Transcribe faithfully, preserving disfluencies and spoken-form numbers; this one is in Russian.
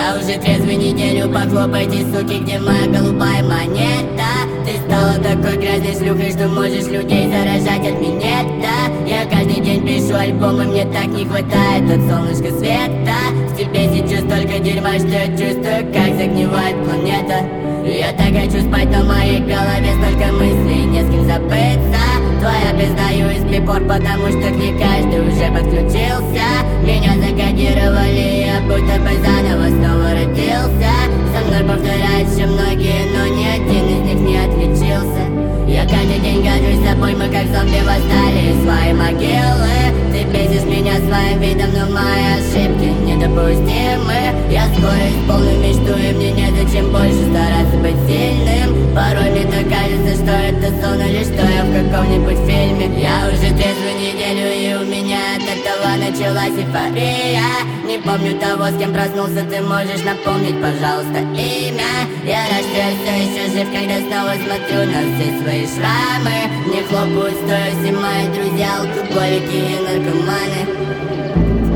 Я уже трезвый неделю, похлопайте, суки, где моя голубая монета? Ты стала такой грязной шлюхой, что можешь людей заражать от минета. Я каждый день пишу альбомы, мне так не хватает от солнышка света. В тебе сейчас столько дерьма, что я чувствую, как загнивает планета. Я так хочу спать, но в моей голове столько мыслей, не с кем забыться. Твоя пизда ю эс би-порт, потому что к ней каждый уже подключился. Меня закодировали, я будто бы заново снова родился. Со мной повторяют еще многие, но ни один из них не отличился. Я каждый день горжусь собой, мы как зомби восстали из своей могилы. Ты бесишь меня своим видом, но мои ошибки недопустимы. Я скоро исполню мечту, и мне незачем больше стараться быть сильным. Порой мне так кажется, что это сон или что я в каком-нибудь фильме. Я уже трезвую неделю, и у меня от этого началась эйфория. Не помню того, с кем проснулся, ты можешь напомнить, пожалуйста, имя. Я рад, что я все еще жив, когда снова смотрю на все свои шрамы. Мне хлопают стоя все мои друзья, алкоголики и наркоманы.